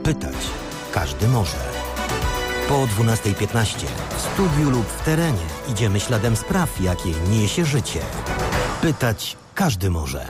Pytać każdy może. Po 12:15 w studiu lub w terenie idziemy śladem spraw, jakie niesie życie. Pytać każdy może.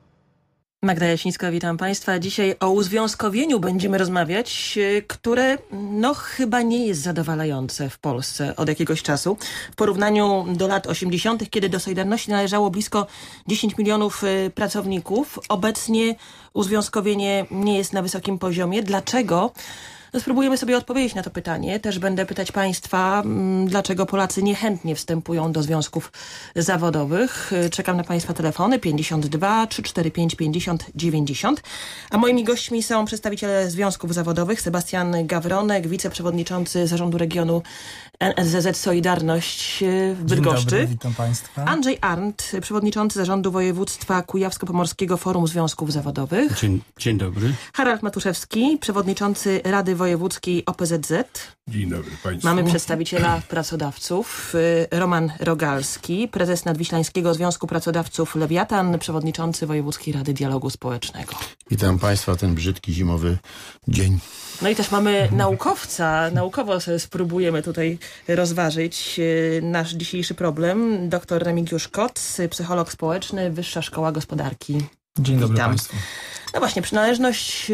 Magda Jasińska, witam Państwa. Dzisiaj o uzwiązkowieniu będziemy rozmawiać, które chyba nie jest zadowalające w Polsce od jakiegoś czasu. W porównaniu do lat 80., kiedy do Solidarności należało blisko 10 milionów pracowników, obecnie uzwiązkowienie nie jest na wysokim poziomie. Dlaczego? Spróbujemy sobie odpowiedzieć na to pytanie. Też będę pytać Państwa, dlaczego Polacy niechętnie wstępują do związków zawodowych. Czekam na Państwa telefony 52 345 50 90. A moimi gośćmi są przedstawiciele związków zawodowych. Sebastian Gawronek, wiceprzewodniczący Zarządu Regionu NSZZ Solidarność w Bydgoszczy. Dzień dobry, witam Państwa. Andrzej Arndt, przewodniczący Zarządu Województwa Kujawsko-Pomorskiego Forum Związków Zawodowych. Dzień dobry. Harald Matuszewski, przewodniczący Rady Wojewódzkiej OPZZ. Dzień dobry Państwu. Mamy przedstawiciela pracodawców, Roman Rogalski, prezes Nadwiślańskiego Związku Pracodawców Lewiatan, przewodniczący Wojewódzkiej Rady Dialogu Społecznego. Witam Państwa ten brzydki zimowy dzień. No i też mamy naukowca. Naukowo sobie spróbujemy tutaj rozważyć nasz dzisiejszy problem. Dr Remigiusz Koc, psycholog społeczny, Wyższa Szkoła Gospodarki. Dzień dobry Witam. Państwu. No właśnie, przynależność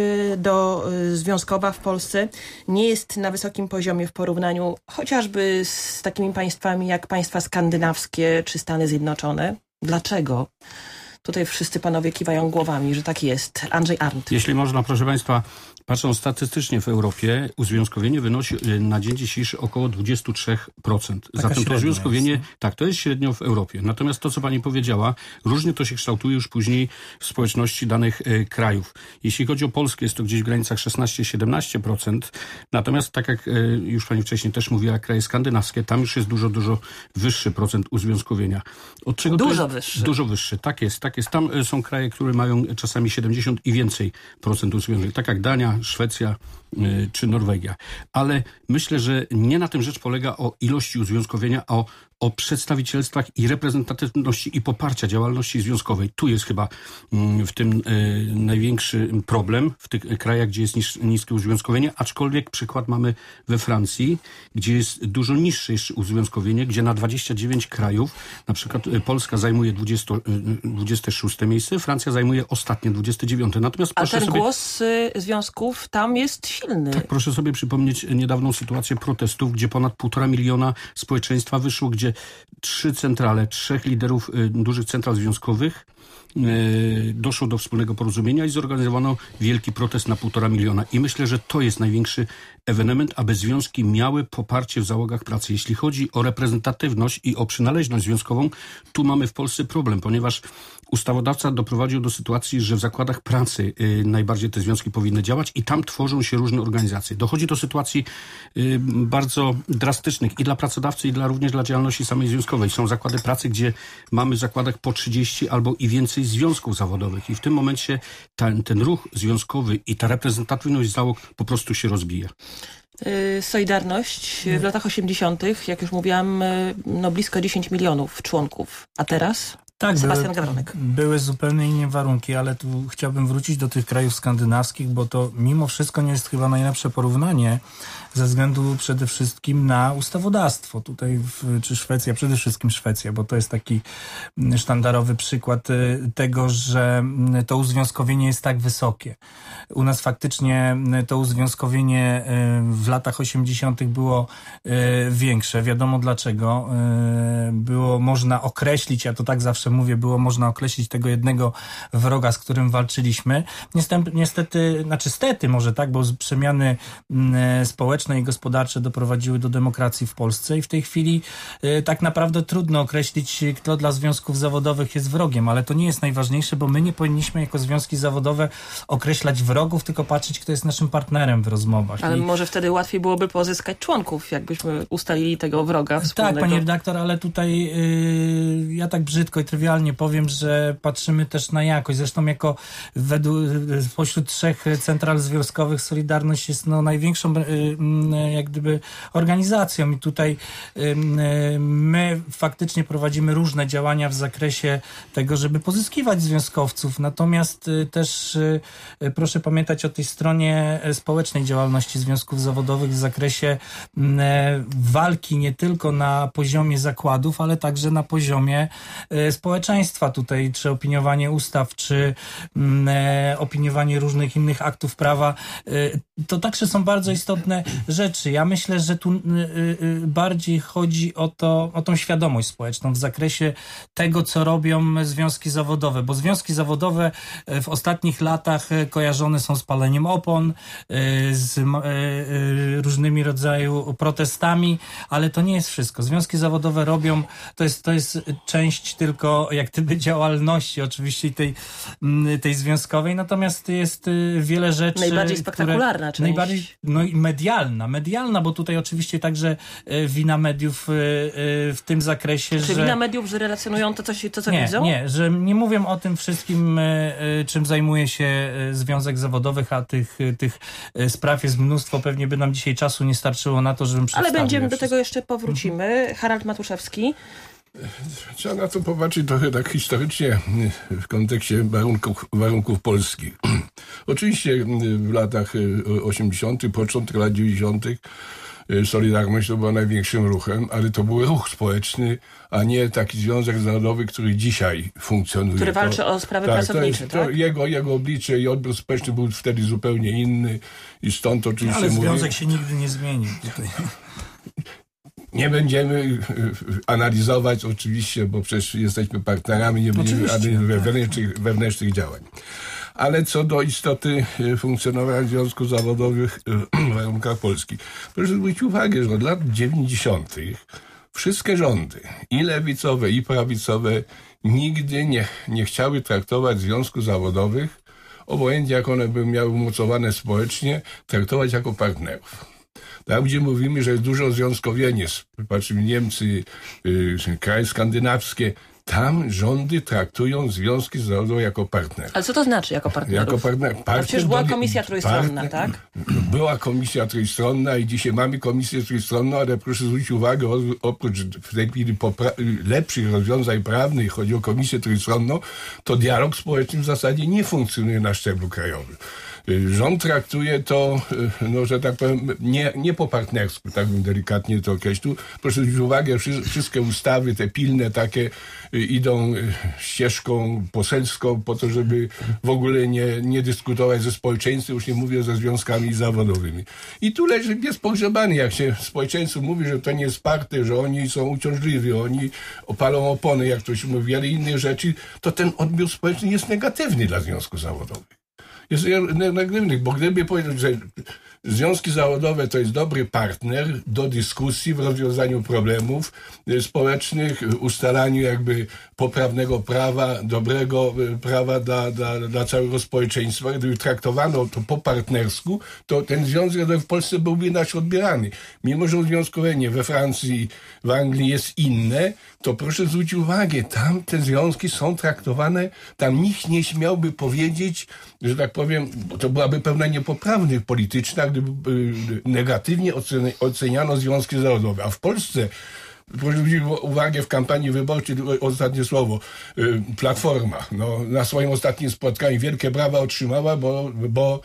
związkowa w Polsce nie jest na wysokim poziomie w porównaniu chociażby z takimi państwami jak państwa skandynawskie czy Stany Zjednoczone. Dlaczego? Tutaj wszyscy panowie kiwają głowami, że tak jest. Andrzej Arndt. Jeśli można, proszę Państwa, patrząc statystycznie w Europie, uzwiązkowienie wynosi na dzień dzisiejszy około 23%. Zatem to uzwiązkowienie, tak, to jest średnio w Europie. Natomiast to, co Pani powiedziała, różnie to się kształtuje już później w społeczności danych krajów. Jeśli chodzi o Polskę, jest to gdzieś w granicach 16-17%. Natomiast, tak jak już Pani wcześniej też mówiła, kraje skandynawskie, tam już jest dużo wyższy procent uzwiązkowienia. Od czego Wyższy. Dużo wyższy, tak jest. Tam są kraje, które mają czasami 70 i więcej procent uzwiązkowienia, tak jak Dania, Szwecja czy Norwegia. Ale myślę, że nie na tym rzecz polega o ilości uzwiązkowienia, a o przedstawicielstwach i reprezentatywności i poparcia działalności związkowej. Tu jest chyba w tym największy problem w tych krajach, gdzie jest niskie uzwiązkowienie, aczkolwiek przykład mamy we Francji, gdzie jest dużo niższe jeszcze uzwiązkowienie, gdzie na 29 krajów, na przykład Polska zajmuje 26 miejsce, Francja zajmuje ostatnie 29. Natomiast głos związków tam jest silny. Tak, proszę sobie przypomnieć niedawną sytuację protestów, gdzie ponad 1,5 miliona społeczeństwa wyszło, gdzie 3 liderów dużych central związkowych doszło do wspólnego porozumienia i zorganizowano wielki protest na 1,5 miliona. I myślę, że to jest największy ewenement, aby związki miały poparcie w załogach pracy. Jeśli chodzi o reprezentatywność i o przynależność związkową, tu mamy w Polsce problem, ponieważ ustawodawca doprowadził do sytuacji, że w zakładach pracy najbardziej te związki powinny działać i tam tworzą się różne organizacje. Dochodzi do sytuacji bardzo drastycznych i dla pracodawcy, i również dla działalności samej związkowej. Są zakłady pracy, gdzie mamy w zakładach po 30 albo i więcej związków zawodowych i w tym momencie ten ruch związkowy i ta reprezentatywność załóg po prostu się rozbija. Solidarność w latach 80., jak już mówiłam, blisko 10 milionów członków. A teraz? Tak, Sebastian Gawronek. Były zupełnie inne warunki, ale tu chciałbym wrócić do tych krajów skandynawskich, bo to mimo wszystko nie jest chyba najlepsze porównanie ze względu przede wszystkim na ustawodawstwo. Tutaj czy Szwecja, przede wszystkim Szwecja, bo to jest taki sztandarowy przykład tego, że to uzwiązkowienie jest tak wysokie. U nas faktycznie to uzwiązkowienie w latach 80. było większe. Wiadomo dlaczego. Było można określić, ja to tak zawsze mówię, było można określić tego jednego wroga, z którym walczyliśmy. Niestety może tak, bo przemiany społeczne i gospodarcze doprowadziły do demokracji w Polsce i w tej chwili tak naprawdę trudno określić, kto dla związków zawodowych jest wrogiem, ale to nie jest najważniejsze, bo my nie powinniśmy jako związki zawodowe określać wrogów, tylko patrzeć, kto jest naszym partnerem w rozmowach. Ale może wtedy łatwiej byłoby pozyskać członków, jakbyśmy ustalili tego wroga wspólnego. Tak, panie redaktor, ale tutaj ja tak brzydko i trywialnie powiem, że patrzymy też na jakość. Zresztą pośród 3 central związkowych Solidarność jest największą jak gdyby organizacją i tutaj my faktycznie prowadzimy różne działania w zakresie tego, żeby pozyskiwać związkowców. Natomiast też proszę pamiętać o tej stronie społecznej działalności związków zawodowych w zakresie walki nie tylko na poziomie zakładów, ale także na poziomie społeczeństwa. Tutaj czy opiniowanie ustaw, czy opiniowanie różnych innych aktów prawa. To także są bardzo istotne rzeczy. Ja myślę, że tu bardziej chodzi o tą świadomość społeczną w zakresie tego, co robią związki zawodowe, bo związki zawodowe w ostatnich latach kojarzone są z paleniem opon, z różnymi rodzaju protestami, ale to nie jest wszystko. Związki zawodowe robią, to jest część tylko jak gdyby działalności oczywiście tej związkowej, nwiedzieć jest wiele rzeczy, najbardziej spektakularna część. Najbardziej i medialna, bo tutaj oczywiście także wina mediów w tym zakresie, czy wina mediów, że relacjonują to, co widzą? Nie, że nie mówią o tym wszystkim, czym zajmuje się Związek Zawodowych, a tych spraw jest mnóstwo. Pewnie by nam dzisiaj czasu nie starczyło na to, żebym przedstawił. Ale będziemy do tego jeszcze powrócimy. Harald Matuszewski. Trzeba na to popatrzeć trochę tak historycznie w kontekście warunków polskich. Oczywiście w latach 80., początek lat 90. Solidarność to była największym ruchem, ale to był ruch społeczny, a nie taki związek zawodowy, który dzisiaj funkcjonuje. Który walczy o sprawy pracownicze, tak? Jego oblicze i odbiór społeczny był wtedy zupełnie inny i stąd oczywiście ale związek się nigdy nie zmienił tutaj. Nie będziemy analizować oczywiście, bo przecież jesteśmy partnerami, nie będziemy analizować wewnętrznych działań. Ale co do istoty funkcjonowania związków zawodowych w warunkach polskich, proszę zwrócić uwagę, że od lat 90. wszystkie rządy, i lewicowe, i prawicowe, nigdy nie chciały traktować związków zawodowych, obojętnie jak one by miały umocowane społecznie, traktować jako partnerów. Tam, gdzie mówimy, że jest dużo związkowienie, patrzymy Niemcy, kraje skandynawskie, tam rządy traktują związki zawodowe jako partnerów. Ale co to znaczy jako partnerów? Jako partner przecież była komisja trójstronna, tak? Była komisja trójstronna i dzisiaj mamy komisję trójstronną, ale proszę zwrócić uwagę, oprócz w tej chwili lepszych rozwiązań prawnych, chodzi o komisję trójstronną, to dialog społeczny w zasadzie nie funkcjonuje na szczeblu krajowym. Rząd traktuje to, że tak powiem, nie po partnersku, tak bym delikatnie to określił. Proszę zwrócić uwagę, wszystkie ustawy, te pilne takie, idą ścieżką poselską po to, żeby w ogóle nie dyskutować ze społeczeństwem, już nie mówię ze związkami zawodowymi. I tu leży pies pogrzebany, jak się społeczeństwu mówi, że to nie jest partner, że oni są uciążliwi, oni opalą opony, jak ktoś mówi, wiele innych rzeczy, to ten odbiór społeczny jest negatywny dla związków zawodowych. Jest negatywny, bo gdyby powiedzieć, że związki zawodowe to jest dobry partner do dyskusji w rozwiązaniu problemów społecznych, ustalaniu jakby poprawnego prawa, dobrego prawa dla całego społeczeństwa. Gdyby traktowano to po partnersku, to ten związek zawodowy w Polsce byłby inaczej odbierany. Mimo że związkowienie we Francji, w Anglii jest inne, to proszę zwrócić uwagę, tam te związki są traktowane, tam nikt nie śmiałby powiedzieć, że tak powiem, to byłaby pewna niepoprawność polityczna, gdyby negatywnie oceniano związki zawodowe. A w Polsce, proszę zwrócić uwagę, w kampanii wyborczej, ostatnie słowo, Platforma, na swoim ostatnim spotkaniu wielkie brawa otrzymała, bo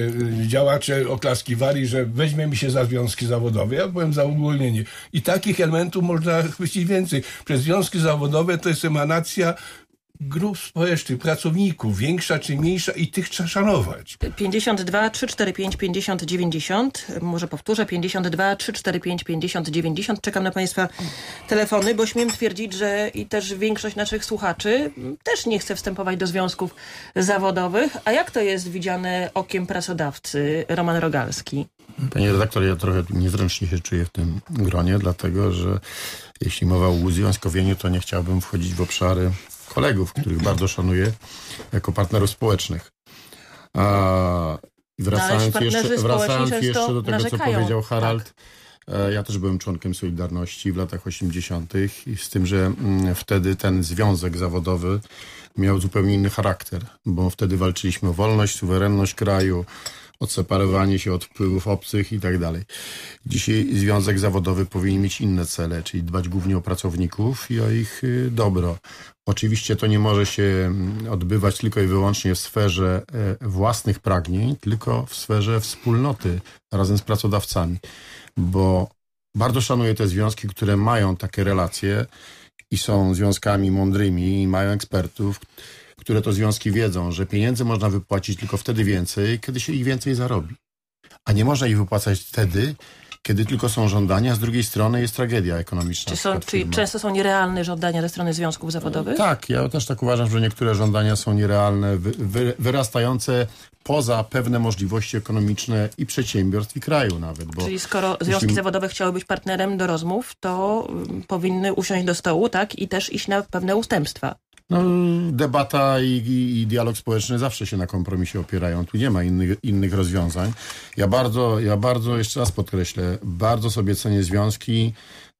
działacze oklaskiwali, że weźmiemy się za związki zawodowe. Ja powiem za uogólnienie. I takich elementów można chwycić więcej. Przez związki zawodowe to jest emanacja grup społecznych, pracowników, większa czy mniejsza, i tych trzeba szanować. 52 345 50 90. Może powtórzę, 52 345 50 90. Czekam na Państwa telefony, bo śmiem twierdzić, że i też większość naszych słuchaczy też nie chce wstępować do związków zawodowych. A jak to jest widziane okiem pracodawcy? Roman Rogalski. Panie redaktor, ja trochę niezręcznie się czuję w tym gronie, dlatego że jeśli mowa o uzwiązkowieniu, to nie chciałbym wchodzić w obszary kolegów, których bardzo szanuję jako partnerów społecznych. Wracając jeszcze do tego, co powiedział Harald, Ja też byłem członkiem Solidarności w latach 80. i z tym, że wtedy ten związek zawodowy miał zupełnie inny charakter, bo wtedy walczyliśmy o wolność, suwerenność kraju, odseparowanie się od wpływów obcych i tak dalej. Dzisiaj związek zawodowy powinien mieć inne cele, czyli dbać głównie o pracowników i o ich dobro. Oczywiście to nie może się odbywać tylko i wyłącznie w sferze własnych pragnień, tylko w sferze wspólnoty razem z pracodawcami, bo bardzo szanuję te związki, które mają takie relacje i są związkami mądrymi i mają ekspertów, które to związki wiedzą, że pieniędzy można wypłacić tylko wtedy więcej, kiedy się ich więcej zarobi. A nie można ich wypłacać wtedy, kiedy tylko są żądania, a z drugiej strony jest tragedia ekonomiczna. Czyli często są nierealne żądania ze strony związków zawodowych? Tak, ja też tak uważam, że niektóre żądania są nierealne, wyrastające poza pewne możliwości ekonomiczne i przedsiębiorstw, i kraju nawet. Bo czyli skoro związki zawodowe chciały być partnerem do rozmów, to powinny usiąść do stołu, tak? I też iść na pewne ustępstwa. No, debata i dialog społeczny zawsze się na kompromisie opierają. Tu nie ma innych rozwiązań. Ja bardzo, jeszcze raz podkreślę, bardzo sobie cenię związki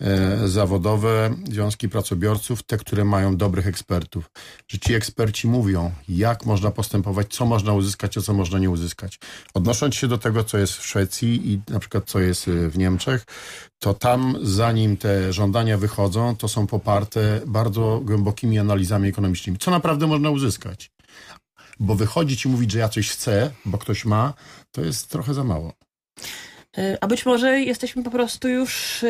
zawodowe, związki pracobiorców, te, które mają dobrych ekspertów. Że ci eksperci mówią, jak można postępować, co można uzyskać, a co można nie uzyskać. Odnosząc się do tego, co jest w Szwecji i na przykład co jest w Niemczech, to tam, zanim te żądania wychodzą, to są poparte bardzo głębokimi analizami ekonomicznymi. Co naprawdę można uzyskać? Bo wychodzić i mówić, że ja coś chcę, bo ktoś ma, to jest trochę za mało. A być może jesteśmy po prostu już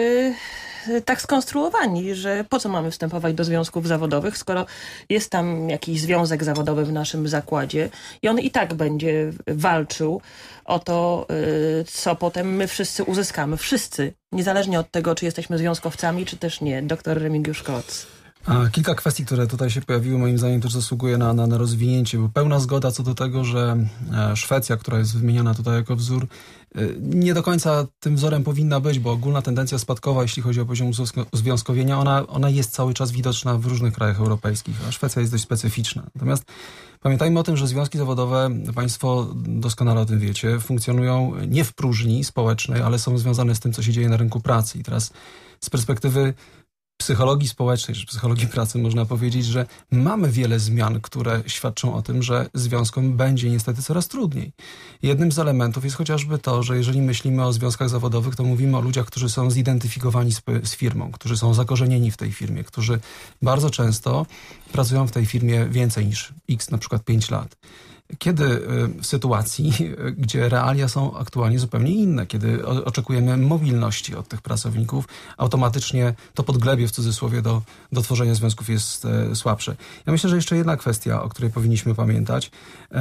tak skonstruowani, że po co mamy wstępować do związków zawodowych, skoro jest tam jakiś związek zawodowy w naszym zakładzie i on i tak będzie walczył o to, co potem my wszyscy uzyskamy. Wszyscy, niezależnie od tego, czy jesteśmy związkowcami, czy też nie. Dr Remigiusz Kloc. Kilka kwestii, które tutaj się pojawiły, moim zdaniem też zasługuje na rozwinięcie, bo pełna zgoda co do tego, że Szwecja, która jest wymieniana tutaj jako wzór, nie do końca tym wzorem powinna być, bo ogólna tendencja spadkowa, jeśli chodzi o poziom uzwiązkowienia, ona jest cały czas widoczna w różnych krajach europejskich, a Szwecja jest dość specyficzna. Natomiast pamiętajmy o tym, że związki zawodowe, państwo doskonale o tym wiecie, funkcjonują nie w próżni społecznej, ale są związane z tym, co się dzieje na rynku pracy. I teraz z perspektywy psychologii społecznej, czy psychologii pracy można powiedzieć, że mamy wiele zmian, które świadczą o tym, że związkom będzie niestety coraz trudniej. Jednym z elementów jest chociażby to, że jeżeli myślimy o związkach zawodowych, to mówimy o ludziach, którzy są zidentyfikowani z firmą, którzy są zakorzenieni w tej firmie, którzy bardzo często pracują w tej firmie więcej niż na przykład 5 lat. Kiedy w sytuacji, gdzie realia są aktualnie zupełnie inne, kiedy oczekujemy mobilności od tych pracowników, automatycznie to podglebie w cudzysłowie do tworzenia związków jest słabsze. Ja myślę, że jeszcze jedna kwestia, o której powinniśmy pamiętać.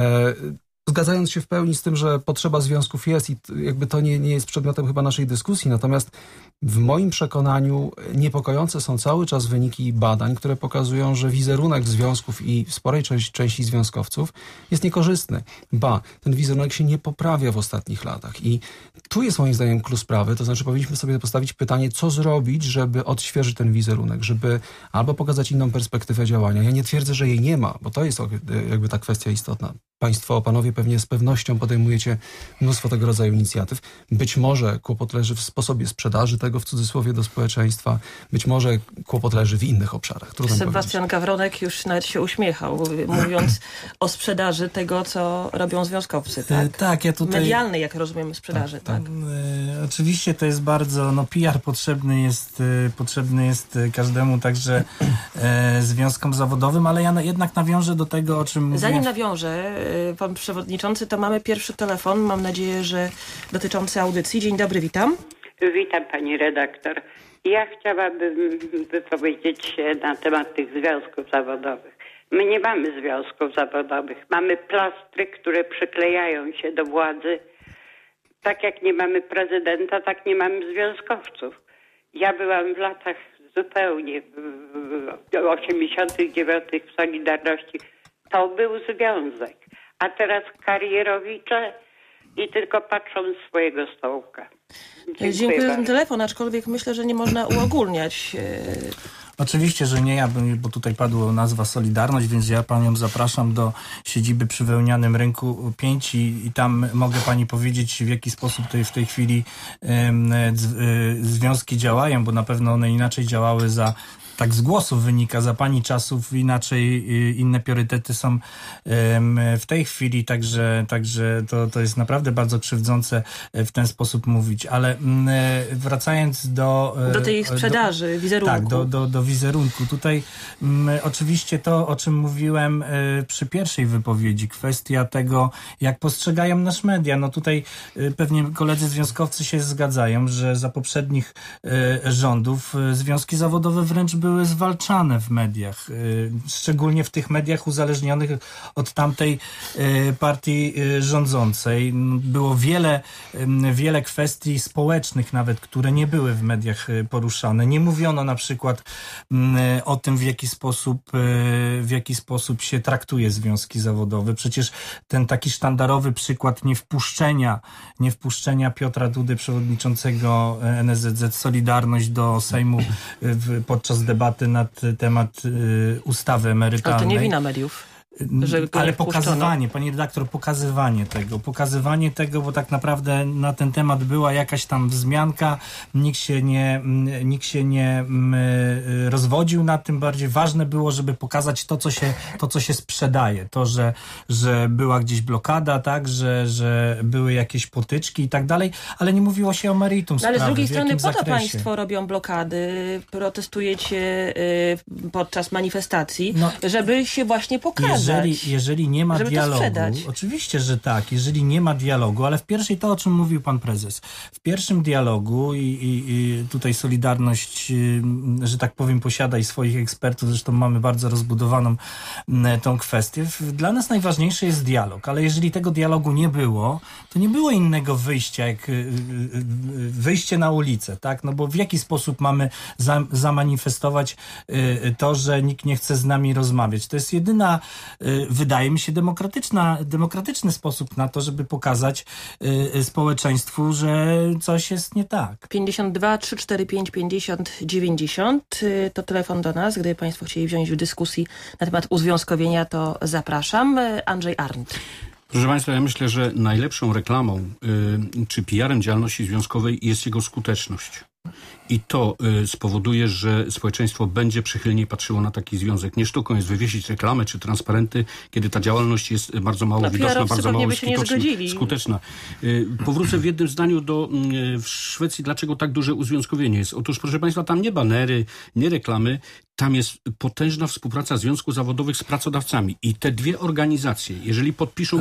Zgadzając się w pełni z tym, że potrzeba związków jest i jakby to nie jest przedmiotem chyba naszej dyskusji, natomiast w moim przekonaniu niepokojące są cały czas wyniki badań, które pokazują, że wizerunek związków i sporej części związkowców jest niekorzystny. Ten wizerunek się nie poprawia w ostatnich latach i tu jest moim zdaniem klucz sprawy, to znaczy powinniśmy sobie postawić pytanie, co zrobić, żeby odświeżyć ten wizerunek, żeby albo pokazać inną perspektywę działania. Ja nie twierdzę, że jej nie ma, bo to jest jakby ta kwestia istotna. Państwo, panowie pewnie z pewnością podejmujecie mnóstwo tego rodzaju inicjatyw. Być może kłopot leży w sposobie sprzedaży tego w cudzysłowie do społeczeństwa. Być może kłopot leży w innych obszarach. Sebastian Gawronek już nawet się uśmiechał, mówiąc o sprzedaży tego, co robią związkowcy. Tak, tak, ja tutaj... Medialnej, jak rozumiemy, sprzedaży. Tak. Oczywiście to jest bardzo... PR potrzebny jest każdemu, także związkom zawodowym, ale ja jednak nawiążę do tego, o czym mówiłem. Zanim nawiążę, pan przewodniczący, to mamy pierwszy telefon, mam nadzieję, że dotyczący audycji. Dzień dobry, witam. Witam pani redaktor. Ja chciałabym wypowiedzieć się na temat tych związków zawodowych. My nie mamy związków zawodowych. Mamy plastry, które przyklejają się do władzy. Tak jak nie mamy prezydenta, tak nie mamy związkowców. Ja byłam w latach zupełnie w 89 w Solidarności. To był związek. A teraz karierowicze i tylko patrzą z swojego stołka. Dziękuję za ten telefon, aczkolwiek myślę, że nie można uogólniać. Oczywiście, że nie ja, bo tutaj padła nazwa Solidarność, więc ja panią zapraszam do siedziby przy Wełnianym Rynku 5 i tam mogę pani powiedzieć, w jaki sposób tutaj w tej chwili związki działają, bo na pewno one inaczej działały tak z głosów wynika, za pani czasów inaczej, inne priorytety są w tej chwili, także to jest naprawdę bardzo krzywdzące w ten sposób mówić, ale wracając do tej sprzedaży, wizerunku. Tak, do wizerunku. Tutaj oczywiście to, o czym mówiłem przy pierwszej wypowiedzi, kwestia tego, jak postrzegają nas media. No tutaj pewnie koledzy związkowcy się zgadzają, że za poprzednich rządów związki zawodowe wręcz były zwalczane w mediach, szczególnie w tych mediach uzależnionych od tamtej partii rządzącej. Było wiele kwestii społecznych nawet, które nie były w mediach poruszane. Nie mówiono na przykład o tym, w jaki sposób się traktuje związki zawodowe. Przecież ten taki sztandarowy przykład niewpuszczenia Piotra Dudy, przewodniczącego NSZZ Solidarność do Sejmu podczas debaty na temat ustawy emerytalnej. Ale to nie wina mediów. Ale pokazywanie, pani redaktor, pokazywanie tego, bo tak naprawdę na ten temat była jakaś tam wzmianka, nikt się nie rozwodził na tym, bardziej ważne było, żeby pokazać to, co się sprzedaje, to, że była gdzieś blokada, tak, że były jakieś potyczki i tak dalej, ale nie mówiło się o meritum sprawy. Ale z drugiej strony po to państwo robią blokady, protestujecie podczas manifestacji, żeby się właśnie pokazać. Jeżeli nie ma dialogu, oczywiście, że tak, jeżeli nie ma dialogu, ale w pierwszej, to o czym mówił pan prezes, w pierwszym dialogu i tutaj Solidarność, że tak powiem, posiada i swoich ekspertów, zresztą mamy bardzo rozbudowaną tą kwestię. Dla nas najważniejszy jest dialog, ale jeżeli tego dialogu nie było, to nie było innego wyjścia, jak wyjście na ulicę, tak? No bo w jaki sposób mamy zamanifestować to, że nikt nie chce z nami rozmawiać? To jest jedyna, wydaje mi się, demokratyczny sposób na to, żeby pokazać społeczeństwu, że coś jest nie tak. 52 345 50 90 to telefon do nas. Gdyby państwo chcieli wziąć w dyskusji na temat uzwiązkowienia, to zapraszam. Andrzej Arndt. Proszę państwa, ja myślę, że najlepszą reklamą czy PR-em działalności związkowej jest jego skuteczność. I to spowoduje, że społeczeństwo będzie przychylniej patrzyło na taki związek. Nie sztuką jest wywiesić reklamę czy transparenty, kiedy ta działalność jest bardzo mało widoczna, bardzo mało skuteczna. Powrócę w jednym zdaniu w Szwecji, dlaczego tak duże uzwiązkowienie jest. Otóż, proszę państwa, tam nie banery, nie reklamy, tam jest potężna współpraca związków zawodowych z pracodawcami. I te dwie organizacje, jeżeli podpiszą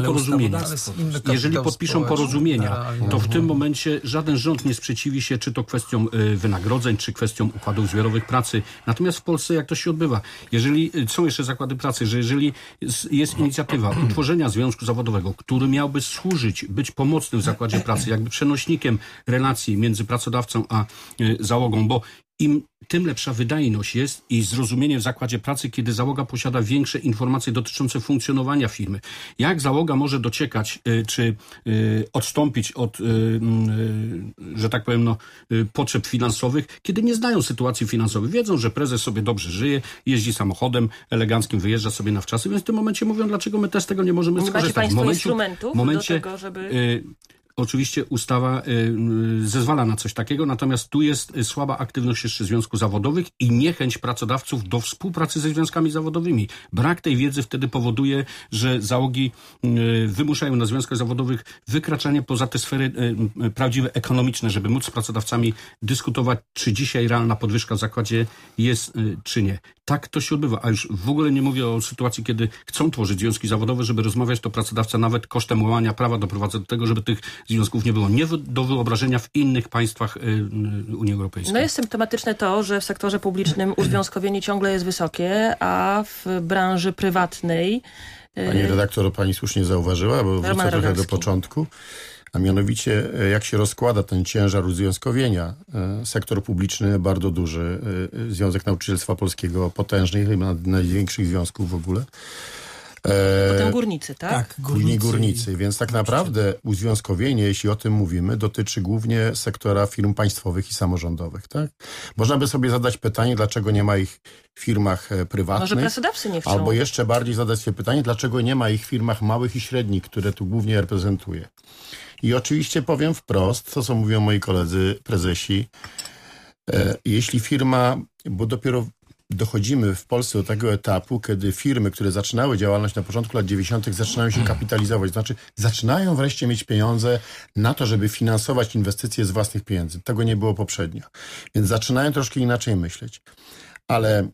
porozumienia, to w tym momencie żaden rząd nie sprzeciwi się, czy to kwestią wynagrodzeń, czy kwestią układów zbiorowych pracy. Natomiast w Polsce jak to się odbywa? Jeżeli są jeszcze zakłady pracy, że jeżeli jest inicjatywa utworzenia związku zawodowego, który miałby służyć, być pomocnym w zakładzie pracy, jakby przenośnikiem relacji między pracodawcą a załogą, bo tym lepsza wydajność jest i zrozumienie w zakładzie pracy, kiedy załoga posiada większe informacje dotyczące funkcjonowania firmy. Jak załoga może dociekać, czy odstąpić od, że tak powiem, potrzeb finansowych, kiedy nie znają sytuacji finansowej. Wiedzą, że prezes sobie dobrze żyje, jeździ samochodem eleganckim, wyjeżdża sobie na wczasy, więc w tym momencie mówią, dlaczego my też z tego nie możemy skorzystać. Nie macie państwo instrumentów do tego, żeby... Oczywiście ustawa zezwala na coś takiego, natomiast tu jest słaba aktywność jeszcze związków zawodowych i niechęć pracodawców do współpracy ze związkami zawodowymi. Brak tej wiedzy wtedy powoduje, że załogi wymuszają na związkach zawodowych wykraczanie poza te sfery prawdziwe ekonomiczne, żeby móc z pracodawcami dyskutować, czy dzisiaj realna podwyżka w zakładzie jest, czy nie. Tak to się odbywa, a już w ogóle nie mówię o sytuacji, kiedy chcą tworzyć związki zawodowe, żeby rozmawiać, to pracodawca nawet kosztem łamania prawa doprowadza do tego, żeby tych związków nie było. Nie do wyobrażenia w innych państwach Unii Europejskiej. No jest symptomatyczne to, że w sektorze publicznym uzwiązkowienie ciągle jest wysokie, a w branży prywatnej... Pani redaktor, pani słusznie zauważyła, bo wrócę trochę do początku. A mianowicie, jak się rozkłada ten ciężar uzwiązkowienia. Sektor publiczny bardzo duży, Związek Nauczycielstwa Polskiego potężny, chyba największych związków w ogóle. Potem górnicy, tak? Tak, Później górnicy, więc tak naprawdę uzwiązkowienie, jeśli o tym mówimy, dotyczy głównie sektora firm państwowych i samorządowych, tak? Można by sobie zadać pytanie, dlaczego nie ma ich w firmach prywatnych. Może pracodawcy nie chcą. Albo jeszcze bardziej zadać sobie pytanie, dlaczego nie ma ich w firmach małych i średnich, które tu głównie reprezentuję. I oczywiście powiem wprost, to co mówią moi koledzy prezesi, jeśli firma, bo dopiero dochodzimy w Polsce do tego etapu, kiedy firmy, które zaczynały działalność na początku lat 90. zaczynają się kapitalizować. Znaczy zaczynają wreszcie mieć pieniądze na to, żeby finansować inwestycje z własnych pieniędzy. Tego nie było poprzednio. Więc zaczynają troszkę inaczej myśleć. Ale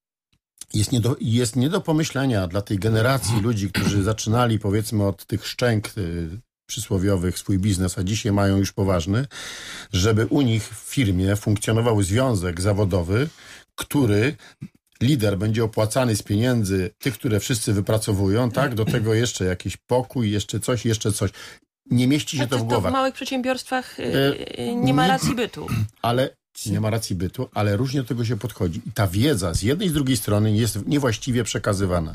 jest nie do pomyślenia dla tej generacji ludzi, którzy zaczynali powiedzmy od tych szczęk przysłowiowych swój biznes, a dzisiaj mają już poważny, żeby u nich w firmie funkcjonował związek zawodowy, który lider będzie opłacany z pieniędzy tych, które wszyscy wypracowują, tak? Do tego jeszcze jakiś pokój, jeszcze coś. Nie mieści się to w głowach. W małych przedsiębiorstwach nie ma racji bytu. Ale nie ma racji bytu, ale różnie do tego się podchodzi. I ta wiedza z jednej i z drugiej strony jest niewłaściwie przekazywana.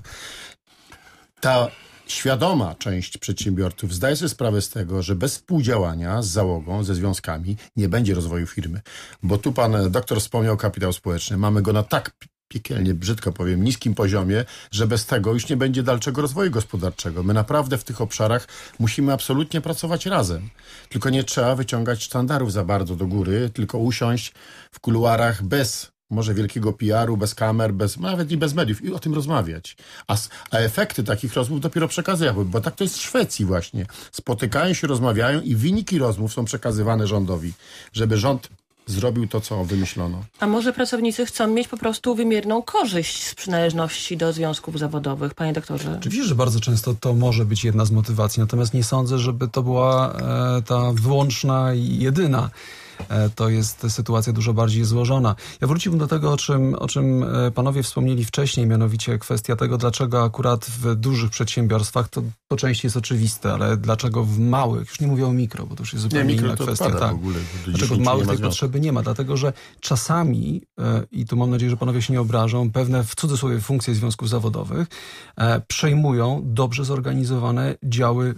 Ta świadoma część przedsiębiorców zdaje sobie sprawę z tego, że bez współdziałania z załogą, ze związkami nie będzie rozwoju firmy. Bo tu pan doktor wspomniał kapitał społeczny. Mamy go na tak piekielnie, brzydko powiem, niskim poziomie, że bez tego już nie będzie dalszego rozwoju gospodarczego. My naprawdę w tych obszarach musimy absolutnie pracować razem. Tylko nie trzeba wyciągać sztandarów za bardzo do góry, tylko usiąść w kuluarach bez może wielkiego PR-u, bez kamer, nawet i bez mediów i o tym rozmawiać. A efekty takich rozmów dopiero przekazywały, bo tak to jest w Szwecji właśnie. Spotykają się, rozmawiają i wyniki rozmów są przekazywane rządowi, żeby rząd zrobił to, co wymyślono. A może pracownicy chcą mieć po prostu wymierną korzyść z przynależności do związków zawodowych, panie doktorze? Oczywiście, że bardzo często to może być jedna z motywacji, natomiast nie sądzę, żeby to była ta wyłączna i jedyna. To jest sytuacja dużo bardziej złożona. Ja wróciłbym do tego, o czym panowie wspomnieli wcześniej, mianowicie kwestia tego, dlaczego akurat w dużych przedsiębiorstwach, to po części jest oczywiste, ale dlaczego w małych, już nie mówię o mikro, bo to już jest zupełnie inna kwestia. Tak. W ogóle, dlaczego w małych tej potrzeby nie ma? Dlatego, że czasami, i tu mam nadzieję, że panowie się nie obrażą, pewne w cudzysłowie funkcje związków zawodowych przejmują dobrze zorganizowane działy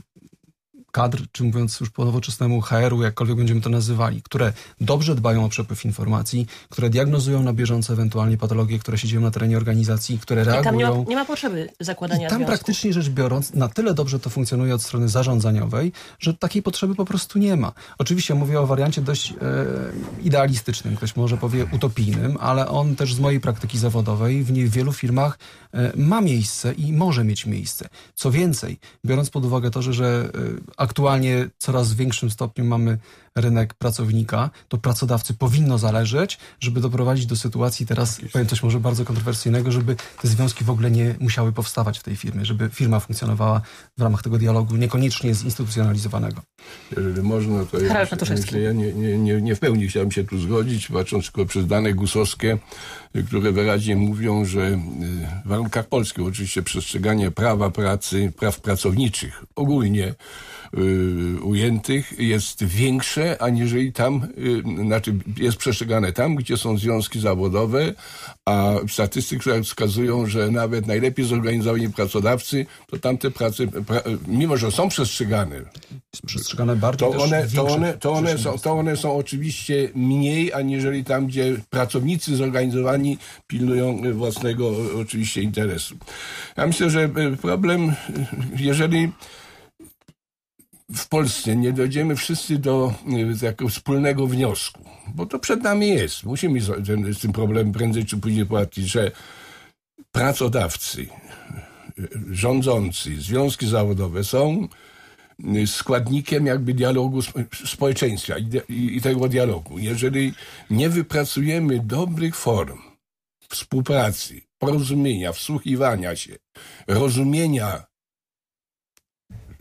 kadr, czy mówiąc już po nowoczesnemu HR-u, jakkolwiek będziemy to nazywali, które dobrze dbają o przepływ informacji, które diagnozują na bieżąco ewentualnie patologie, które się dzieją na terenie organizacji, które reagują. Tam nie ma potrzeby zakładania związków. Tam praktycznie rzecz biorąc, na tyle dobrze to funkcjonuje od strony zarządzaniowej, że takiej potrzeby po prostu nie ma. Oczywiście mówię o wariancie dość idealistycznym, ktoś może powie utopijnym, ale on też z mojej praktyki zawodowej w wielu firmach ma miejsce i może mieć miejsce. Co więcej, biorąc pod uwagę to, że aktualnie coraz w większym stopniu mamy rynek pracownika, to pracodawcy powinno zależeć, żeby doprowadzić do sytuacji, teraz powiem coś może bardzo kontrowersyjnego, żeby te związki w ogóle nie musiały powstawać w tej firmie, żeby firma funkcjonowała w ramach tego dialogu, niekoniecznie zinstytucjonalizowanego. Jeżeli można, to ja nie w pełni chciałem się tu zgodzić, patrząc tylko przez dane GUS-owskie, które wyraźnie mówią, że w warunkach polskich oczywiście przestrzeganie prawa pracy, praw pracowniczych ogólnie ujętych jest większe, aniżeli tam, jest przestrzegane tam, gdzie są związki zawodowe, a statystyki wskazują, że nawet najlepiej zorganizowani pracodawcy, to tamte prace, mimo że są przestrzegane, bardziej, to one są oczywiście mniej, aniżeli tam, gdzie pracownicy zorganizowani pilnują własnego oczywiście interesu. Ja myślę, że problem, jeżeli w Polsce nie dojdziemy wszyscy do takiego wspólnego wniosku, bo to przed nami jest. Musimy z tym problemem prędzej czy później płacić, że pracodawcy, rządzący, związki zawodowe są składnikiem jakby dialogu społeczeństwa i tego dialogu. Jeżeli nie wypracujemy dobrych form współpracy, porozumienia, wsłuchiwania się, rozumienia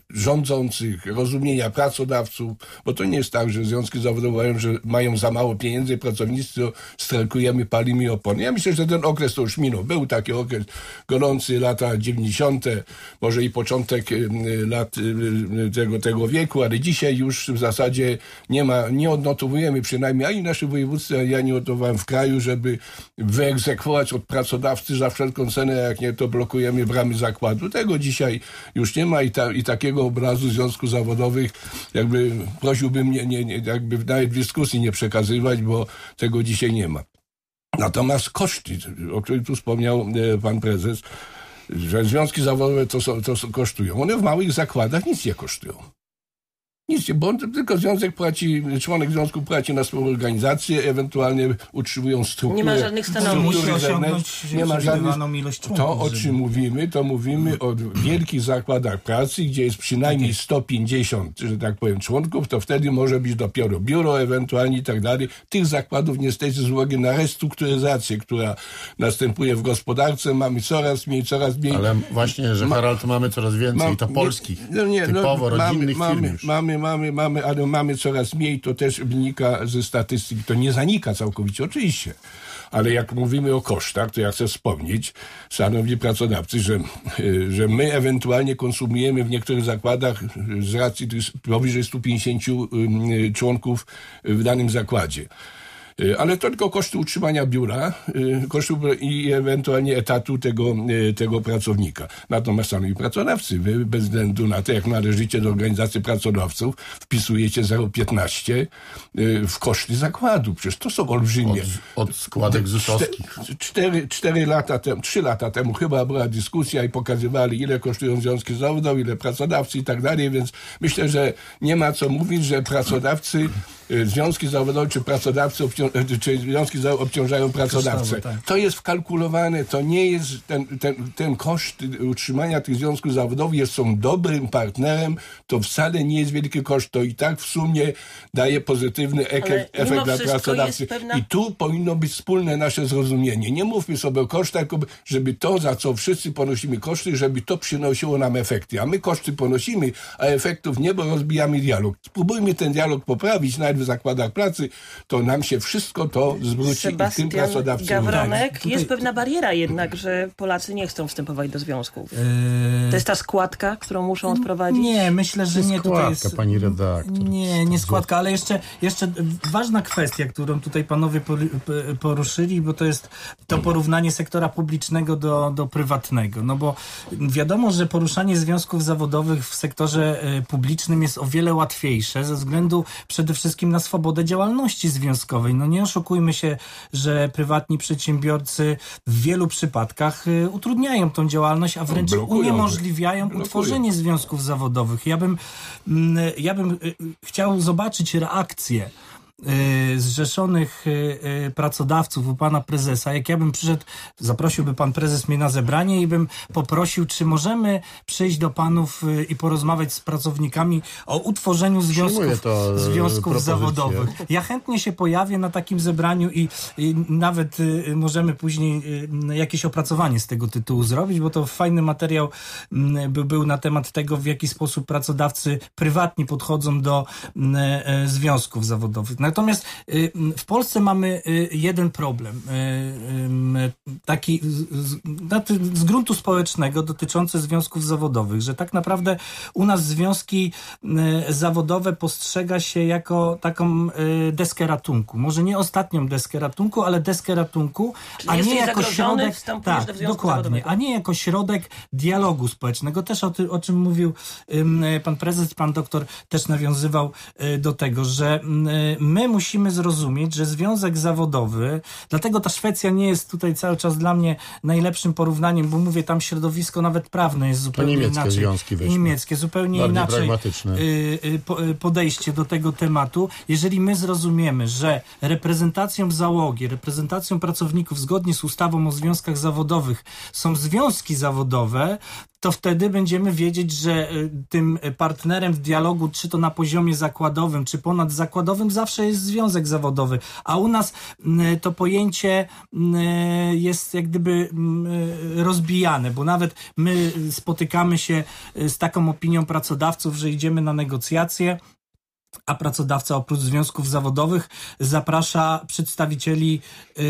rządzących, rozumienia pracodawców, bo to nie jest tak, że związki zawodowe że mają za mało pieniędzy, pracownicy strajkujemy, palimy opony. Ja myślę, że ten okres to już minął. Był taki okres gorący, lata 90., może i początek lat tego wieku, ale dzisiaj już w zasadzie nie odnotowujemy przynajmniej ani nasze województwa, ja nie odnotowałem w kraju, żeby wyegzekwować od pracodawcy za wszelką cenę, jak nie, to blokujemy bramy zakładu. Tego dzisiaj już nie ma i takiego obrazu związków zawodowych jakby prosiłbym jakby nawet w dyskusji nie przekazywać, bo tego dzisiaj nie ma. Natomiast koszty, o których tu wspomniał pan prezes, że związki zawodowe to kosztują. One w małych zakładach nic nie kosztują. Nic nie, bo tylko związek płaci, członek związku płaci na swoją organizację, ewentualnie utrzymują strukturę. Nie ma żadnych stanowisk. Nie ma żadnych. Ilość członków, to, o czym mówimy o wielkich zakładach pracy, gdzie jest przynajmniej 150, że tak powiem, członków, to wtedy może być dopiero biuro, ewentualnie i tak dalej. Tych zakładów niestety z uwagi na restrukturyzację, która następuje w gospodarce, mamy coraz mniej. Ale właśnie, że Harald, mamy coraz więcej, to polskich, typowo rodzinnych firm już. Mamy coraz mniej, to też wynika ze statystyk, to nie zanika całkowicie, oczywiście. Ale jak mówimy o kosztach, to ja chcę wspomnieć, szanowni pracodawcy, że my ewentualnie konsumujemy w niektórych zakładach z racji tych powyżej 150 członków w danym zakładzie. Ale to tylko koszty utrzymania biura, i ewentualnie etatu tego pracownika. Natomiast szanowni pracodawcy, wy bez względu na to, jak należycie do organizacji pracodawców, wpisujecie 0,15 w koszty zakładu. Przecież to są olbrzymie. Od składek ZUS-owskich. 3 lata temu chyba była dyskusja i pokazywali, ile kosztują związki zawodowe, ile pracodawcy i tak dalej, więc myślę, że nie ma co mówić, że pracodawcy, związki zawodowe czy pracodawcy czy związki obciążają pracodawcę. Tak. To jest wkalkulowane, to nie jest ten koszt utrzymania tych związków zawodowych są dobrym partnerem, to wcale nie jest wielki koszt, to i tak w sumie daje pozytywny efekt dla pracodawcy. I tu powinno być wspólne nasze zrozumienie. Nie mówmy sobie o kosztach, tylko żeby to, za co wszyscy ponosimy koszty, żeby to przynosiło nam efekty. A my koszty ponosimy, a efektów nie, bo rozbijamy dialog. Spróbujmy ten dialog poprawić, nawet w zakładach pracy, to nam się wszystko to zwróci i tym pracodawcom. Gawronek, jest pewna bariera jednak, że Polacy nie chcą wstępować do związków. To jest ta składka, którą muszą odprowadzić? Nie, myślę, że nie. Składka, jest... pani redaktor. Nie składka, ale jeszcze ważna kwestia, którą tutaj panowie poruszyli, bo to jest to porównanie sektora publicznego do prywatnego. No bo wiadomo, że poruszanie związków zawodowych w sektorze publicznym jest o wiele łatwiejsze ze względu przede wszystkim na swobodę działalności związkowej. No nie oszukujmy się, że prywatni przedsiębiorcy w wielu przypadkach utrudniają tą działalność, a wręcz uniemożliwiają utworzenie związków zawodowych. Ja bym chciał zobaczyć reakcję zrzeszonych pracodawców u pana prezesa. Jak ja bym przyszedł, zaprosiłby pan prezes mnie na zebranie i bym poprosił, czy możemy przyjść do panów i porozmawiać z pracownikami o utworzeniu związków zawodowych. Ja chętnie się pojawię na takim zebraniu i nawet możemy później jakieś opracowanie z tego tytułu zrobić, bo to fajny materiał był na temat tego, w jaki sposób pracodawcy prywatnie podchodzą do związków zawodowych. Natomiast w Polsce mamy jeden problem, taki z gruntu społecznego dotyczący związków zawodowych, że tak naprawdę u nas związki zawodowe postrzega się jako taką deskę ratunku. Może nie ostatnią deskę ratunku, ale deskę ratunku, czyli a nie jako środek, dokładnie, a nie jako środek dialogu społecznego. Też o czym mówił pan prezes, pan doktor też nawiązywał do tego, że my musimy zrozumieć, że związek zawodowy, dlatego ta Szwecja nie jest tutaj cały czas dla mnie najlepszym porównaniem, bo mówię, tam środowisko nawet prawne jest zupełnie inaczej. Związki niemieckie, zupełnie bardziej inaczej podejście do tego tematu. Jeżeli my zrozumiemy, że reprezentacją załogi, reprezentacją pracowników zgodnie z ustawą o związkach zawodowych są związki zawodowe, to wtedy będziemy wiedzieć, że tym partnerem w dialogu, czy to na poziomie zakładowym, czy ponadzakładowym, zawsze jest związek zawodowy. A u nas to pojęcie jest jak gdyby rozbijane, bo nawet my spotykamy się z taką opinią pracodawców, że idziemy na negocjacje, a pracodawca oprócz związków zawodowych zaprasza przedstawicieli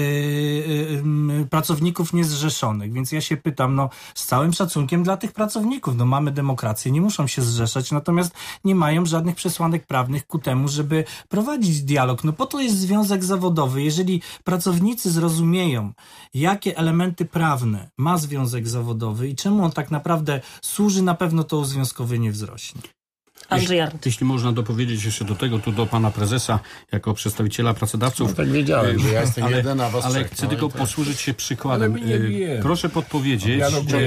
pracowników niezrzeszonych. Więc ja się pytam, z całym szacunkiem dla tych pracowników, mamy demokrację, nie muszą się zrzeszać, natomiast nie mają żadnych przesłanek prawnych ku temu, żeby prowadzić dialog. Po to jest związek zawodowy. Jeżeli pracownicy zrozumieją, jakie elementy prawne ma związek zawodowy i czemu on tak naprawdę służy, na pewno to uzwiązkowienie wzrośnie. Andrzej Arndt. Jeśli można dopowiedzieć jeszcze do tego, tu do pana prezesa, jako przedstawiciela pracodawców. Tak wiedziałem, że ja jestem jeden, a was ale trzech. chcę tylko posłużyć się przykładem. Proszę podpowiedzieć,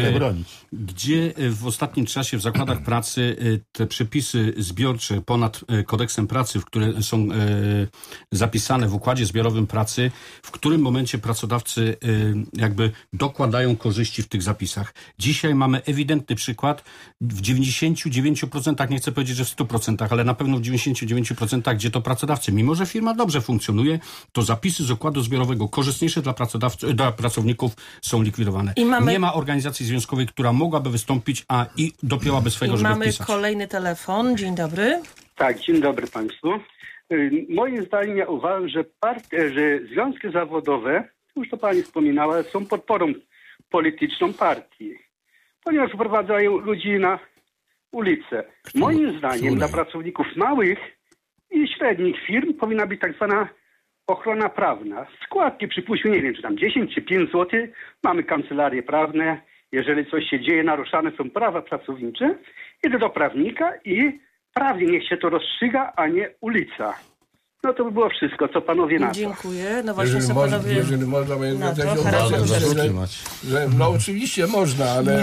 gdzie w ostatnim czasie w zakładach pracy te przepisy zbiorcze ponad kodeksem pracy, które są zapisane w układzie zbiorowym pracy, w którym momencie pracodawcy jakby dokładają korzyści w tych zapisach. Dzisiaj mamy ewidentny przykład w 99%, nie chcę powiedzieć, że w 100%, ale na pewno w 99%, gdzie to pracodawcy, mimo że firma dobrze funkcjonuje, to zapisy z układu zbiorowego korzystniejsze dla pracowników są likwidowane. Nie ma organizacji związkowej, która mogłaby wystąpić, i dopięłaby swojego, żeby mamy wpisać. kolejny telefon. Dzień dobry. Tak, dzień dobry państwu. Moim zdaniem ja uważam, że związki zawodowe, już to pani wspominała, są podporą polityczną partii, ponieważ wprowadzają ludzi na ulicę. Moim zdaniem dla pracowników małych i średnich firm powinna być tak zwana ochrona prawna. Składki, przypuśćmy, nie wiem, czy tam 10 czy 5 zł, mamy kancelarie prawne. Jeżeli coś się dzieje, naruszane są prawa pracownicze, idę do prawnika i prawnie niech się to rozstrzyga, a nie ulica. To by było wszystko, co panowie na to. Dziękuję. Właśnie panowie... Jeżeli można, oczywiście można, ale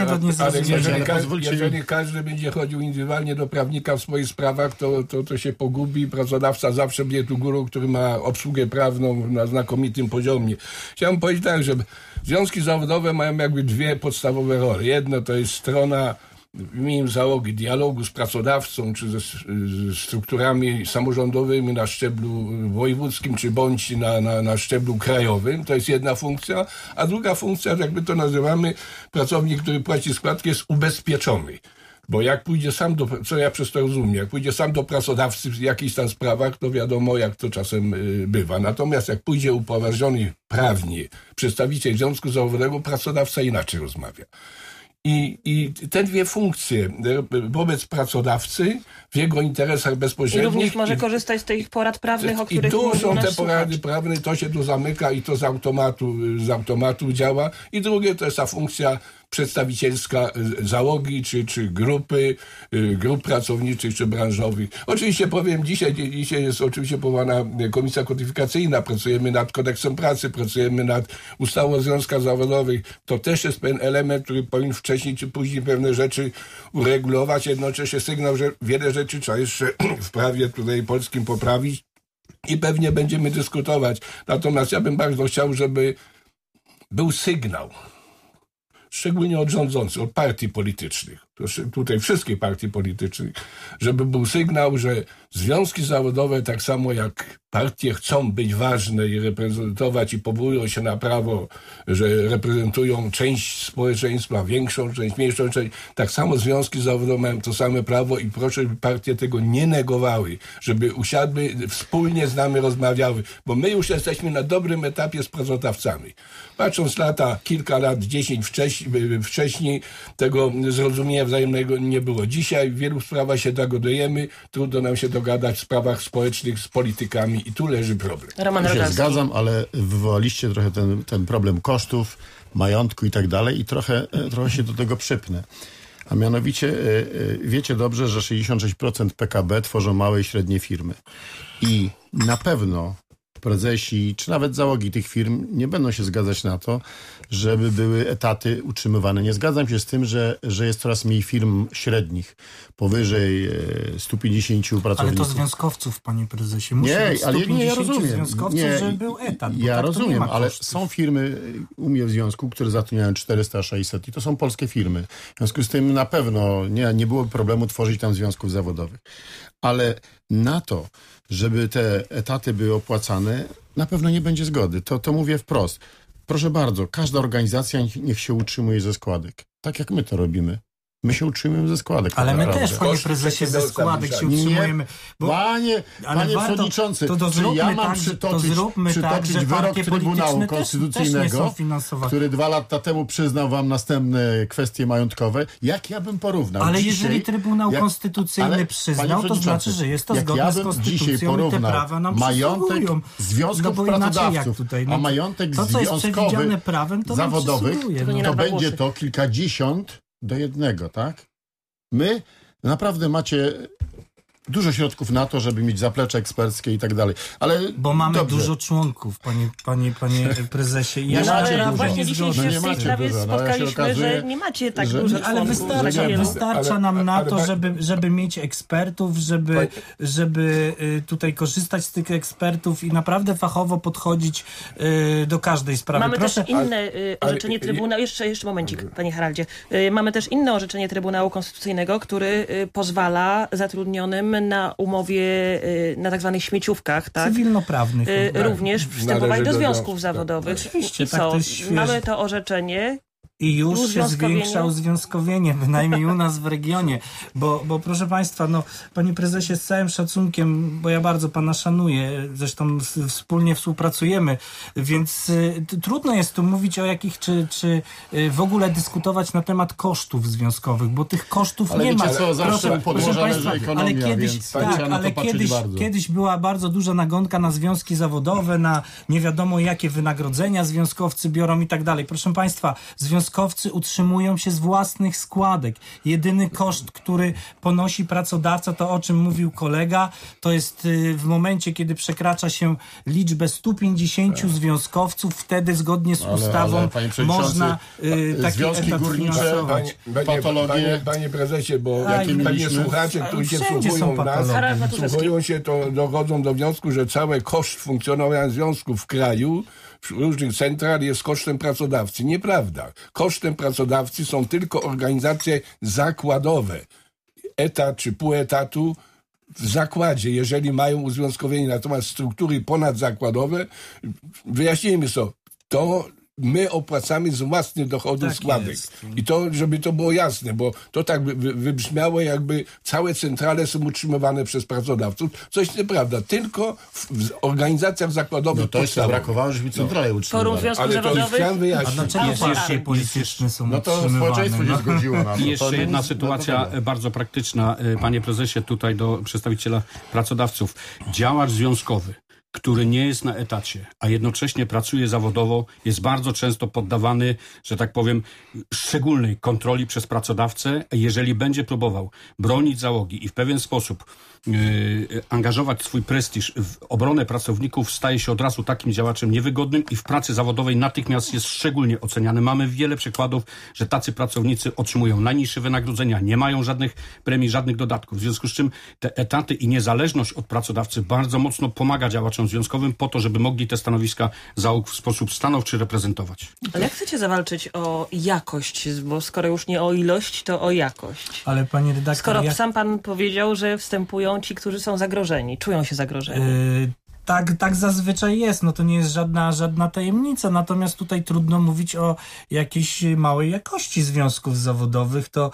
jeżeli każdy będzie chodził indywidualnie do prawnika w swoich sprawach, to się pogubi. Pracodawca zawsze będzie tu górą, który ma obsługę prawną na znakomitym poziomie. Chciałem powiedzieć tak, że związki zawodowe mają jakby dwie podstawowe role. Jedna to jest strona w imieniu załogi dialogu z pracodawcą, czy ze strukturami samorządowymi na szczeblu wojewódzkim, czy bądź na szczeblu krajowym. To jest jedna funkcja. A druga funkcja, jakby to nazywamy, pracownik, który płaci składki, jest ubezpieczony. Bo jak pójdzie sam co ja przez to rozumiem, jak pójdzie sam do pracodawcy w jakichś tam sprawach, to wiadomo, jak to czasem bywa. Natomiast jak pójdzie upoważniony prawnie przedstawiciel związku zawodowego, pracodawca inaczej rozmawia. I te dwie funkcje wobec pracodawcy w jego interesach bezpośrednich. I również może korzystać z tych porad prawnych, o których mówił nasz słuchacz. I tu są te porady prawne, to się tu zamyka i to z automatu działa. I drugie to jest ta funkcja przedstawicielska załogi, czy grup pracowniczych, czy branżowych. Oczywiście powiem, dzisiaj jest oczywiście powołana komisja kodyfikacyjna, pracujemy nad kodeksem pracy, pracujemy nad ustawą o związkach zawodowych. To też jest pewien element, który powinien wcześniej czy później pewne rzeczy uregulować. Jednocześnie sygnał, że wiele rzeczy trzeba jeszcze w prawie tutaj polskim poprawić i pewnie będziemy dyskutować. Natomiast ja bym bardzo chciał, żeby był sygnał, szczególnie od rządzących, od partii politycznych, tutaj wszystkich partii politycznych, żeby był sygnał, że związki zawodowe, tak samo jak partie chcą być ważne i reprezentować i powołują się na prawo, że reprezentują część społeczeństwa, większą część, mniejszą część, tak samo związki zawodowe mają to same prawo i proszę, żeby partie tego nie negowały, żeby usiadły, wspólnie z nami rozmawiały, bo my już jesteśmy na dobrym etapie z pracodawcami. Patrząc kilka lat, 10 wcześniej, tego zrozumienia wzajemnego nie było. Dzisiaj w wielu sprawach się dogadujemy, trudno nam się dogadać w sprawach społecznych z politykami i tu leży problem. Ja się zgadzam, ale wywołaliście trochę ten problem kosztów, majątku i tak dalej i trochę się do tego przypnę. A mianowicie wiecie dobrze, że 66% PKB tworzą małe i średnie firmy. I na pewno prezesi, czy nawet załogi tych firm nie będą się zgadzać na to, żeby były etaty utrzymywane. Nie zgadzam się z tym, że jest coraz mniej firm średnich, powyżej 150 pracowników. Ale to związkowców, panie prezesie. Musi Nie, być ale 150 ja rozumiem. związkowców, żeby był etat. Ja tak rozumiem, ale kosztów. są firmy u mnie w związku, które zatrudniają 400, 600 i to są polskie firmy. W związku z tym na pewno nie byłoby problemu tworzyć tam związków zawodowych. Ale na to, żeby te etaty były opłacane, na pewno nie będzie zgody. To mówię wprost. Proszę bardzo, każda organizacja niech się utrzymuje ze składek. Tak jak my to robimy. My się utrzymujemy ze składek. Ale my naprawdę. też, panie prezesie, ze składek się utrzymujemy. Panie przewodniczący, czy ja mam przytoczyć wyrok Trybunału Konstytucyjnego, który 2 lata temu przyznał wam następne kwestie majątkowe? Jak ja bym porównał? Ale dzisiaj, jeżeli Trybunał Konstytucyjny przyznał, to znaczy, że jest to zgodne z Konstytucją i te prawa nam majątek związków pracodawców, a majątek związkowy zawodowych, to będzie to kilkadziesiąt do 1, tak? My naprawdę macie dużo środków na to, żeby mieć zaplecze eksperckie i tak dalej. Ale bo mamy dobrze. dużo członków, panie prezesie. I ale właśnie dzisiaj się w tej sprawie spotkaliśmy, że nie macie tak dużo ale członków. wystarcza nam na to, żeby mieć ekspertów, żeby tutaj korzystać z tych ekspertów i naprawdę fachowo podchodzić do każdej sprawy. Mamy też inne orzeczenie Trybunału, jeszcze momencik, panie Haraldzie. Mamy też inne orzeczenie Trybunału Konstytucyjnego, który pozwala zatrudnionym na umowie, na tak zwanych śmieciówkach, tak? Cywilnoprawnych. Również wstępować do związków zawodowych. Oczywiście, tak, to jest świeże. Mamy to orzeczenie. I już się zwiększa uzwiązkowienie, bynajmniej u nas w regionie. Bo proszę państwa, panie prezesie, z całym szacunkiem, bo ja bardzo pana szanuję, zresztą wspólnie współpracujemy, więc trudno jest tu mówić o jakich, czy w ogóle dyskutować na temat kosztów związkowych, bo tych kosztów ale nie ma. Co, zawsze podłoża leży ekonomia, ale kiedyś była bardzo duża nagonka na związki zawodowe, na nie wiadomo jakie wynagrodzenia związkowcy biorą i tak dalej. Proszę państwa, związkowcy utrzymują się z własnych składek. Jedyny koszt, który ponosi pracodawca, to o czym mówił kolega, to jest w momencie, kiedy przekracza się liczbę 150 związkowców, wtedy zgodnie z ustawą można taki związki etat górnicze, finansować. patologie. Panie prezesie, bo pewnie słuchacze, którzy się wsłuchują w nas, wsłuchują się, to dochodzą do wniosku, że cały koszt funkcjonowania związków w kraju różnych central jest kosztem pracodawcy. Nieprawda. Kosztem pracodawcy są tylko organizacje zakładowe. Etat czy pół etatu w zakładzie, jeżeli mają uzwiązkowienie. Natomiast struktury ponadzakładowe, wyjaśnijmy to my opłacamy z własnych dochodów składek. I to, żeby to było jasne, bo to tak wybrzmiało, jakby całe centrale są utrzymywane przez pracodawców. Coś nieprawda. Tylko w organizacjach zakładowych to jeszcze brakowało, żeby centrale utrzymywane. Forum Związków Zawodowych. A dlaczego partie polityczne są to społeczeństwo się zgodziło na to. I jeszcze jedna sytuacja bardzo praktyczna, panie prezesie, tutaj do przedstawiciela pracodawców. Działacz związkowy, który nie jest na etacie, a jednocześnie pracuje zawodowo, jest bardzo często poddawany, że tak powiem, szczególnej kontroli przez pracodawcę. Jeżeli będzie próbował bronić załogi i w pewien sposób angażować swój prestiż w obronę pracowników, staje się od razu takim działaczem niewygodnym i w pracy zawodowej natychmiast jest szczególnie oceniany. Mamy wiele przykładów, że tacy pracownicy otrzymują najniższe wynagrodzenia, nie mają żadnych premii, żadnych dodatków. W związku z czym te etaty i niezależność od pracodawcy bardzo mocno pomaga działaczom związkowym po to, żeby mogli te stanowiska załóg w sposób stanowczy reprezentować. Ale jak chcecie zawalczyć o jakość? Bo skoro już nie o ilość, to o jakość. Ale panie redaktor... Skoro sam pan powiedział, że wstępują ci, którzy są zagrożeni, czują się zagrożeni. Tak zazwyczaj jest, to nie jest żadna tajemnica, natomiast tutaj trudno mówić o jakiejś małej jakości związków zawodowych. To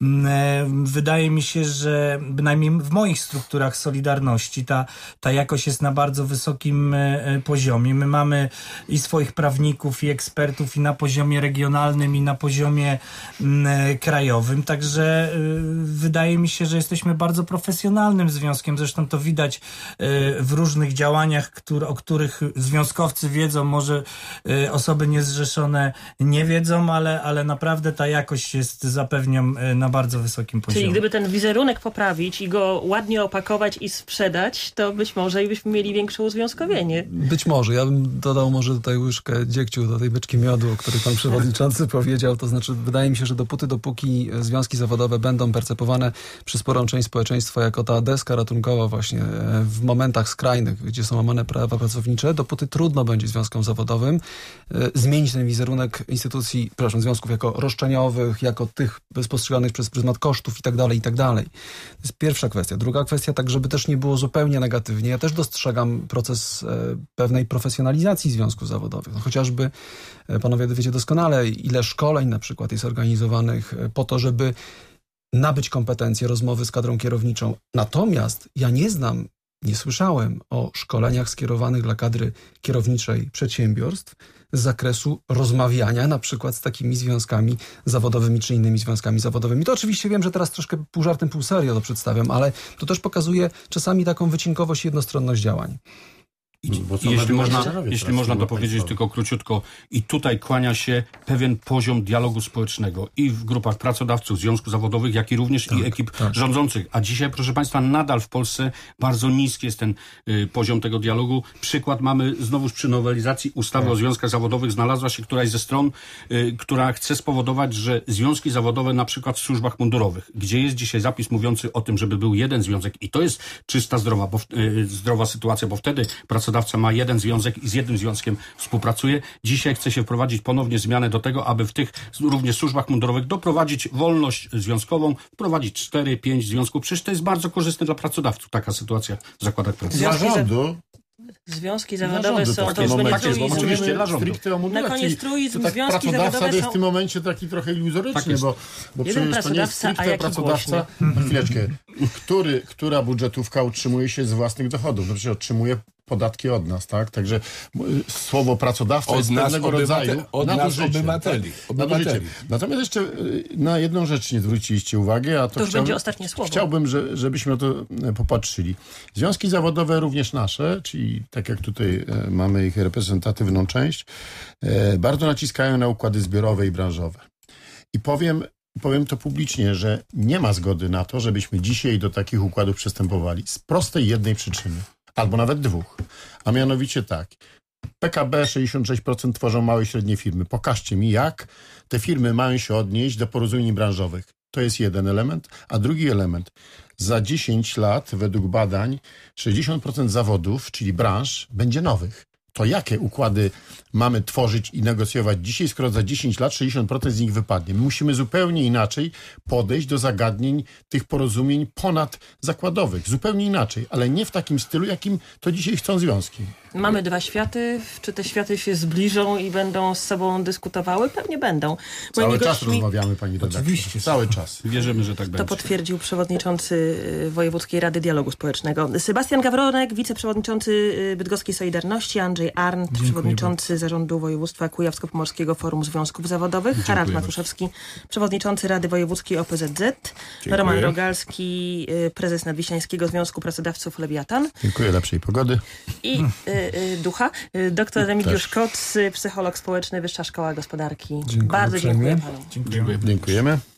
wydaje mi się, że bynajmniej w moich strukturach Solidarności ta jakość jest na bardzo wysokim poziomie. My mamy i swoich prawników, i ekspertów i na poziomie regionalnym, i na poziomie krajowym, także wydaje mi się, że jesteśmy bardzo profesjonalnym związkiem, zresztą to widać w różnych działaniach działaniach, o których związkowcy wiedzą, może osoby niezrzeszone nie wiedzą, ale naprawdę ta jakość jest, zapewniam, na bardzo wysokim poziomie. Czyli gdyby ten wizerunek poprawić i go ładnie opakować i sprzedać, to być może i byśmy mieli większe uzwiązkowienie. Być może. Ja bym dodał może tutaj łyżkę dziegciu do tej beczki miodu, o której pan przewodniczący powiedział. To znaczy, wydaje mi się, że dopóki związki zawodowe będą percepowane przez sporą część społeczeństwa jako ta deska ratunkowa właśnie w momentach skrajnych, gdzie są łamane prawa pracownicze, dopóty trudno będzie związkom zawodowym zmienić ten wizerunek instytucji, związków jako roszczeniowych, jako tych postrzeganych przez pryzmat kosztów i tak dalej, i tak dalej. To jest pierwsza kwestia. Druga kwestia, tak żeby też nie było zupełnie negatywnie. Ja też dostrzegam proces pewnej profesjonalizacji związków zawodowych. No, chociażby panowie wiecie doskonale, ile szkoleń na przykład jest organizowanych po to, żeby nabyć kompetencje rozmowy z kadrą kierowniczą. Natomiast ja nie słyszałem o szkoleniach skierowanych dla kadry kierowniczej przedsiębiorstw z zakresu rozmawiania na przykład z takimi związkami zawodowymi czy innymi związkami zawodowymi. To oczywiście wiem, że teraz troszkę pół żartem, pół serio to przedstawiam, ale to też pokazuje czasami taką wycinkowość i jednostronność działań. Jeśli można dopowiedzieć tylko króciutko, i tutaj kłania się pewien poziom dialogu społecznego i w grupach pracodawców, związków zawodowych, jak i również i ekip rządzących. A dzisiaj, proszę Państwa, nadal w Polsce bardzo niski jest ten poziom tego dialogu. Przykład mamy znowuż przy nowelizacji ustawy o związkach zawodowych. Znalazła się któraś ze stron, która chce spowodować, że związki zawodowe na przykład w służbach mundurowych, gdzie jest dzisiaj zapis mówiący o tym, żeby był jeden związek i to jest czysta, zdrowa sytuacja, bo wtedy pracodawca ma jeden związek i z jednym związkiem współpracuje. Dzisiaj chce się wprowadzić ponownie zmianę do tego, aby w tych również służbach mundurowych doprowadzić wolność związkową, wprowadzić 4-5 związków. Przecież to jest bardzo korzystne dla pracodawców, taka sytuacja w zakładach pracy. Związki zawodowe są to już oczywiście dla rządu. Na koniec truizm, tak związki zawodowe jest w tym momencie taki trochę iluzoryczny, tak bo przecież to nie jest stricte pracodawca. Chwileczkę. Która budżetówka utrzymuje się z własnych dochodów? No przecież otrzymuje podatki od nas, tak? Także słowo pracodawca jest pewnego rodzaju obywateli. Natomiast jeszcze na jedną rzecz nie zwróciliście uwagi, a to już będzie ostatnie słowo. Chciałbym, żebyśmy na to popatrzyli. Związki zawodowe, również nasze, czyli tak jak tutaj mamy ich reprezentatywną część, bardzo naciskają na układy zbiorowe i branżowe. I powiem to publicznie, że nie ma zgody na to, żebyśmy dzisiaj do takich układów przystępowali. Z prostej jednej przyczyny. Albo nawet dwóch. A mianowicie tak. PKB 66% tworzą małe i średnie firmy. Pokażcie mi, jak te firmy mają się odnieść do porozumień branżowych. To jest jeden element. A drugi element. Za 10 lat, według badań, 60% zawodów, czyli branż, będzie nowych. To jakie układy mamy tworzyć i negocjować dzisiaj, skoro za 10 lat 60% z nich wypadnie? My musimy zupełnie inaczej podejść do zagadnień tych porozumień ponadzakładowych. Zupełnie inaczej, ale nie w takim stylu, jakim to dzisiaj chcą związki. Mamy dwa światy. Czy te światy się zbliżą i będą z sobą dyskutowały? Pewnie będą. Cały czas rozmawiamy, pani redaktor. Oczywiście. Cały czas. Wierzymy, że tak będzie. To potwierdził przewodniczący Wojewódzkiej Rady Dialogu Społecznego. Sebastian Gawronek, wiceprzewodniczący Bydgoskiej Solidarności, Andrzej Arndt, przewodniczący Zarządu Województwa Kujawsko-Pomorskiego Forum Związków Zawodowych, Harald Matuszewski, przewodniczący Rady Wojewódzkiej OPZZ, Roman Rogalski, prezes Nadwiślańskiego Związku Pracodawców Lewiatan. Dziękuję, lepszej pogody. I ducha, dr Remigiusz Koc, psycholog społeczny, Wyższa Szkoła Gospodarki. Dziękuję Bardzo uprzejmie. dziękuję panu. Dziękujemy.